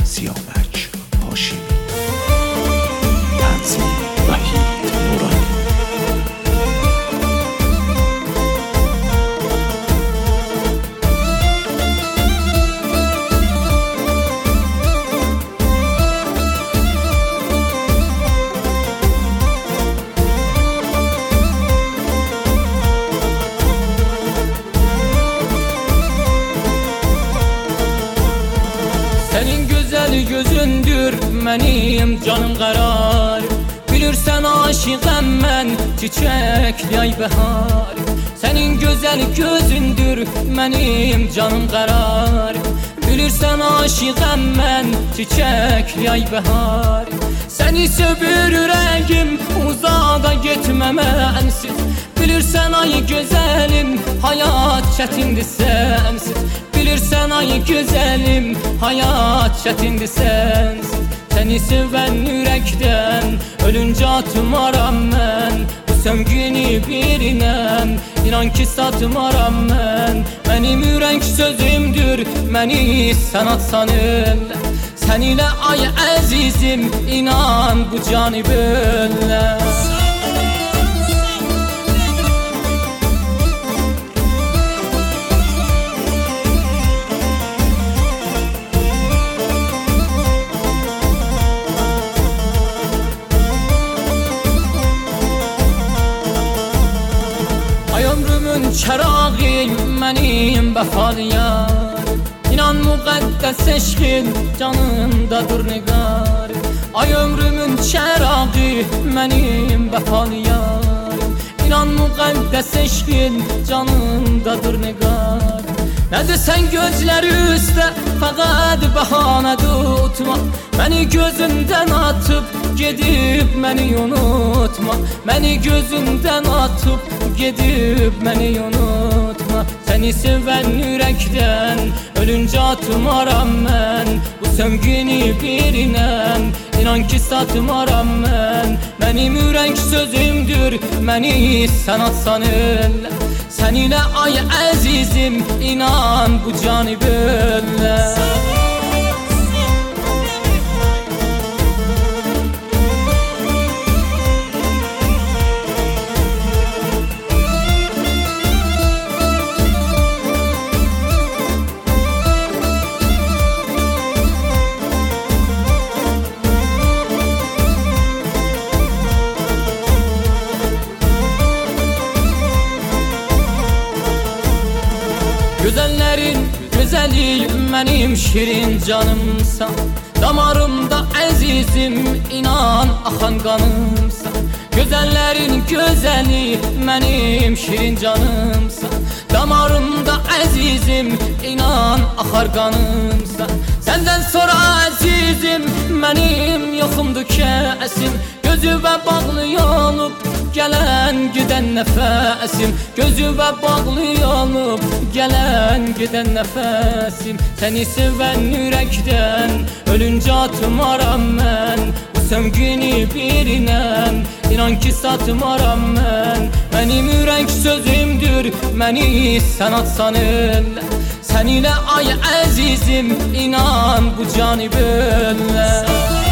سیامک هاشمی. تنظیم وحید نورانی. Senin güzel gözündür benim canım karar. Bilirsen aşıqəm mən çiçekli ay behar. Senin güzel gözündür benim canım karar. Bilirsen aşıqəm mən çiçekli ay behar. Seni sevir yüreğim uzada getməmənsiz. Bilirsen ay güzelim hayat çətindir sensiz. Bilirsen ay güzelim hayat çətindir sensiz. Seni sevən ürəkdən ölüncə atmaram mən. Bu sevgini bilinəm inan ki satmaram mən. Mənim ürək sözümdür məni sən atsanırlar. Sen ile ay əzizim inan bu canı böllər. Ay ömrümün çərağı mənim bəfalı yar. İnan müqəddəs eşqin canımdadır nigar. Ay ömrümün çərağı mənim bəfalı yar. İnan müqəddəs eşqin canımdadır nigar. Ne desen gözleri üstə fəqət bəhanə tutma. Məni gözündən atıp gedib məni unutma. Məni gözündən atıp gedib məni unutma. Seni sevən ürəkdən ölüncə atmaram mən. Bu sevgini bilinəm inan ki satmaram mən. Mənim ürək sözümdür məni sən atsanırlar. Sen ile ay əzizim inan bu canı böllər. Güzellerin güzeli benim şirin canımsan. Damarımda əzizim inan axan qanımsan. Güzellerin güzeli benim şirin canımsan. Damarımda əzizim inan axar qanımsan. Senden sonra əzizim benim yoxumdur kəsim. Gözüvə bağlı olup gelen giden nefesim. Gözüvə bağlı olup gelen giden nefesim. Seni sevən ürəkdən ölüncə atmaram mən. Bu sevgini bilinəm inan ki satmaram mən. Mənim ürək sözümdür məni sən atsanırlar. Sen ile ay əzizim inan bu canı böllər.